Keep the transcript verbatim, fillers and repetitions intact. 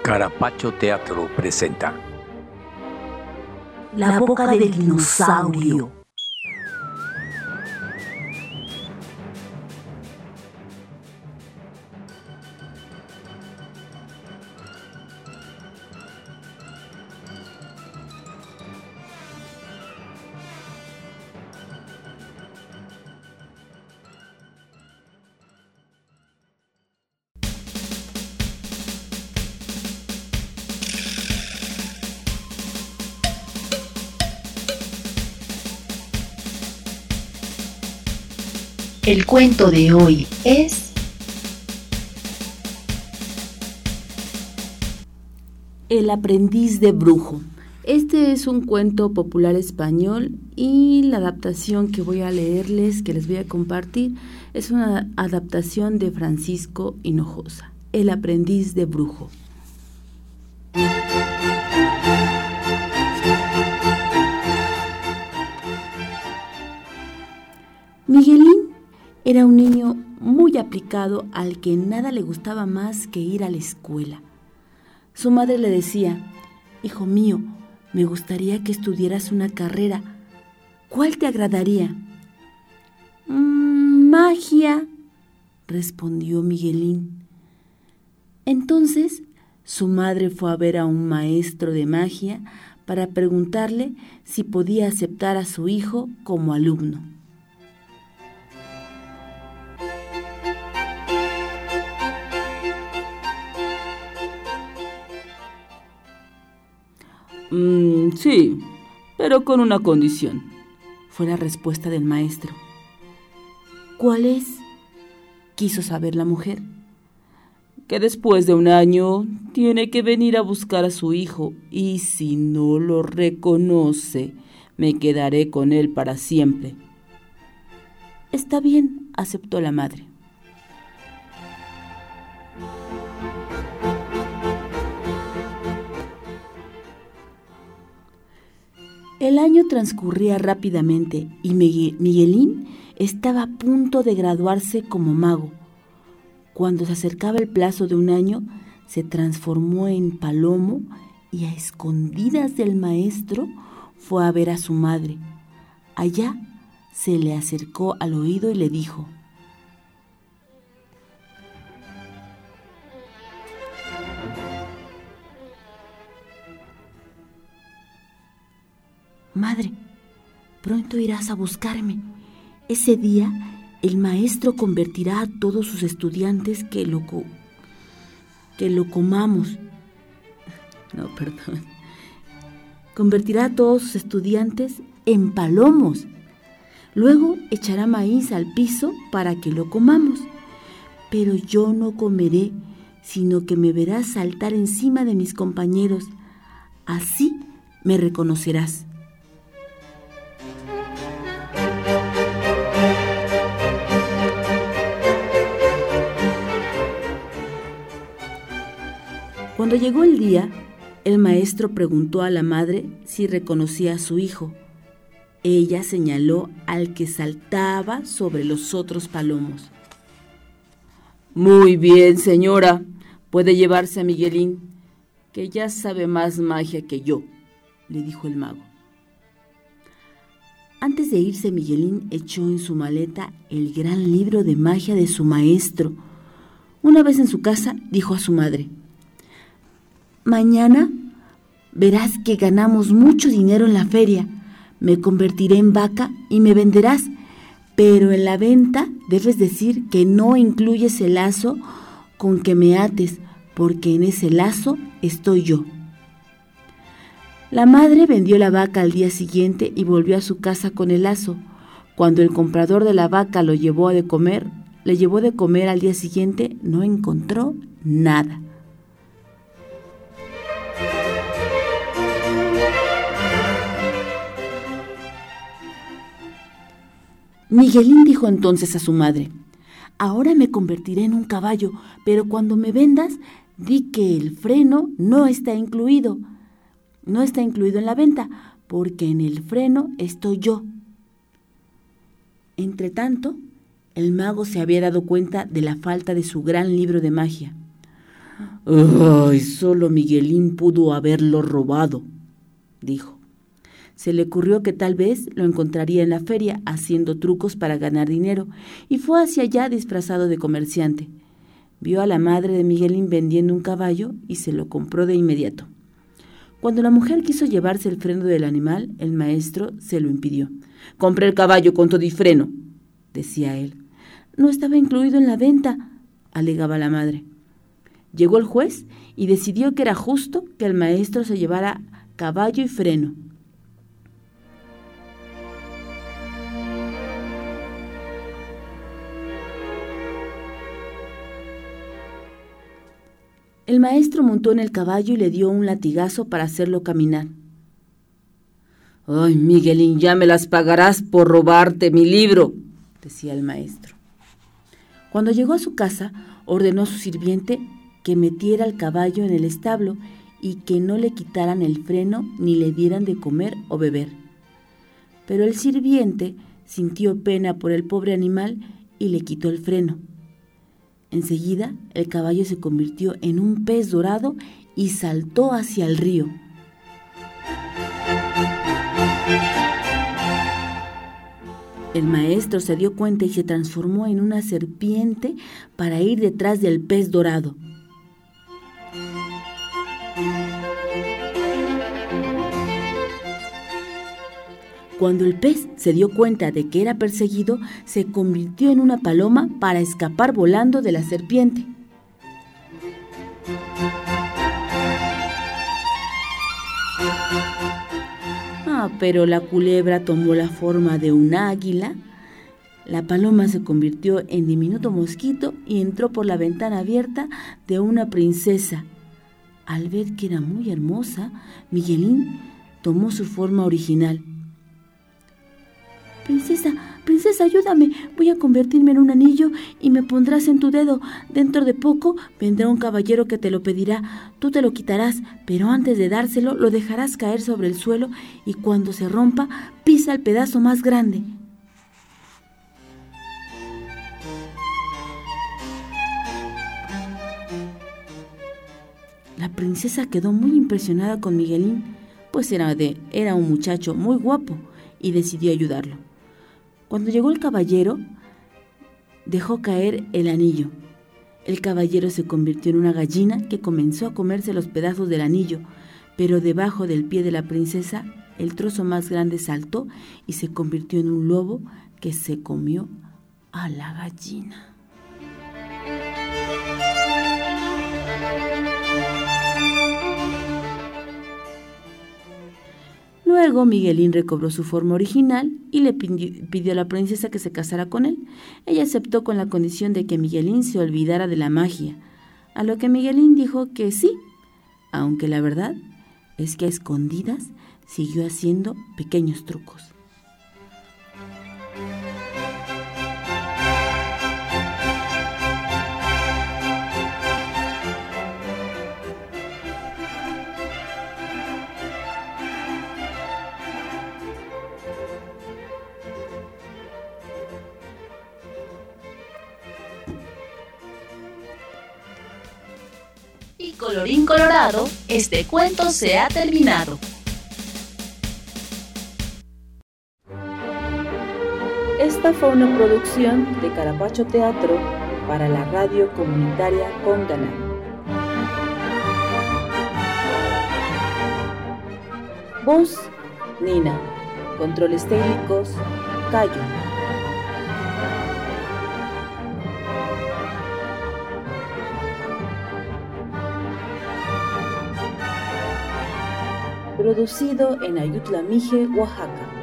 Carapacho Teatro presenta La boca del dinosaurio. El cuento de hoy es El aprendiz de brujo. Este es un cuento popular español y la adaptación que voy a leerles, que les voy a compartir, es una adaptación de Francisco Hinojosa. El aprendiz de brujo. Miguelín era un niño muy aplicado al que nada le gustaba más que ir a la escuela. Su madre le decía: «Hijo mío, me gustaría que estudiaras una carrera. ¿Cuál te agradaría?» «Mmm, magia», respondió Miguelín. Entonces su madre fue a ver a un maestro de magia para preguntarle si podía aceptar a su hijo como alumno. Mm, sí, pero con una condición, fue la respuesta del maestro. ¿Cuál es?, quiso saber la mujer. Que después de un año tiene que venir a buscar a su hijo y si no lo reconoce, me quedaré con él para siempre. Está bien, aceptó la madre. El año transcurría rápidamente y Miguelín estaba a punto de graduarse como mago. Cuando se acercaba el plazo de un año, se transformó en palomo y a escondidas del maestro fue a ver a su madre. Allá se le acercó al oído y le dijo: «Madre, pronto irás a buscarme. Ese día el maestro convertirá a todos sus estudiantes que lo, co- que lo comamos. No, perdón. Convertirá a todos sus estudiantes en palomos. Luego echará maíz al piso para que lo comamos. Pero yo no comeré, sino que me verás saltar encima de mis compañeros. Así me reconocerás». Cuando llegó el día, el maestro preguntó a la madre si reconocía a su hijo. Ella señaló al que saltaba sobre los otros palomos. «Muy bien, señora, puede llevarse a Miguelín, que ya sabe más magia que yo», le dijo el mago. Antes de irse, Miguelín echó en su maleta el gran libro de magia de su maestro. Una vez en su casa, dijo a su madre: «Mañana verás que ganamos mucho dinero en la feria. Me convertiré en vaca y me venderás, pero en la venta debes decir que no incluyes el lazo con que me ates, porque en ese lazo estoy yo». La madre vendió la vaca al día siguiente y volvió a su casa con el lazo. Cuando el comprador de la vaca lo llevó de comer, le llevó de comer al día siguiente, no encontró nada. Miguelín dijo entonces a su madre: «Ahora me convertiré en un caballo, pero cuando me vendas, di que el freno no está incluido. No está incluido en la venta, porque en el freno estoy yo». Entretanto, el mago se había dado cuenta de la falta de su gran libro de magia. ¡Ay! Solo Miguelín pudo haberlo robado, dijo. Se le ocurrió que tal vez lo encontraría en la feria haciendo trucos para ganar dinero y fue hacia allá disfrazado de comerciante. Vio a la madre de Miguelín vendiendo un caballo y se lo compró de inmediato. Cuando la mujer quiso llevarse el freno del animal, el maestro se lo impidió. «Compré el caballo con todo y freno», decía él. «No estaba incluido en la venta», alegaba la madre. Llegó el juez y decidió que era justo que el maestro se llevara caballo y freno. El maestro montó en el caballo y le dio un latigazo para hacerlo caminar. «Ay, Miguelín, ya me las pagarás por robarte mi libro», decía el maestro. Cuando llegó a su casa, ordenó a su sirviente que metiera el caballo en el establo y que no le quitaran el freno ni le dieran de comer o beber. Pero el sirviente sintió pena por el pobre animal y le quitó el freno. Enseguida, el caballo se convirtió en un pez dorado y saltó hacia el río. El maestro se dio cuenta y se transformó en una serpiente para ir detrás del pez dorado. Cuando el pez se dio cuenta de que era perseguido, se convirtió en una paloma para escapar volando de la serpiente. Ah, pero la culebra tomó la forma de un águila, la paloma se convirtió en diminuto mosquito y entró por la ventana abierta de una princesa. Al ver que era muy hermosa, Miguelín tomó su forma original. «Princesa, princesa, ayúdame, voy a convertirme en un anillo y me pondrás en tu dedo. Dentro de poco vendrá un caballero que te lo pedirá, tú te lo quitarás, pero antes de dárselo lo dejarás caer sobre el suelo y cuando se rompa, pisa el pedazo más grande». La princesa quedó muy impresionada con Miguelín, pues era, de, era un muchacho muy guapo y decidió ayudarlo. Cuando llegó el caballero, dejó caer el anillo. El caballero se convirtió en una gallina que comenzó a comerse los pedazos del anillo, pero debajo del pie de la princesa, el trozo más grande saltó y se convirtió en un lobo que se comió a la gallina. Luego Miguelín recobró su forma original y le pidió a la princesa que se casara con él. Ella aceptó con la condición de que Miguelín se olvidara de la magia, a lo que Miguelín dijo que sí, aunque la verdad es que a escondidas siguió haciendo pequeños trucos. Y colorín colorado, este cuento se ha terminado. Esta fue una producción de Carapacho Teatro para la radio comunitaria Conganá. Voz, Nina. Controles técnicos, Cayo. Producido en Ayutla Mije, Oaxaca.